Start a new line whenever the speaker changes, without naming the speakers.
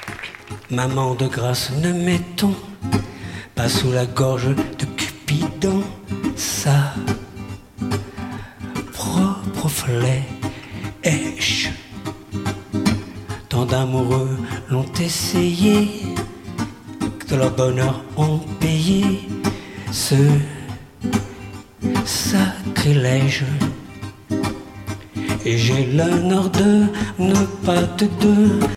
Maman de grâce, ne mettons pas sous la gorge de Cupidon sa propre flèche. Tant d'amoureux l'ont essayé, que de leur bonheur ont payé ce sacrilège. Et j'ai l'honneur de ne pas te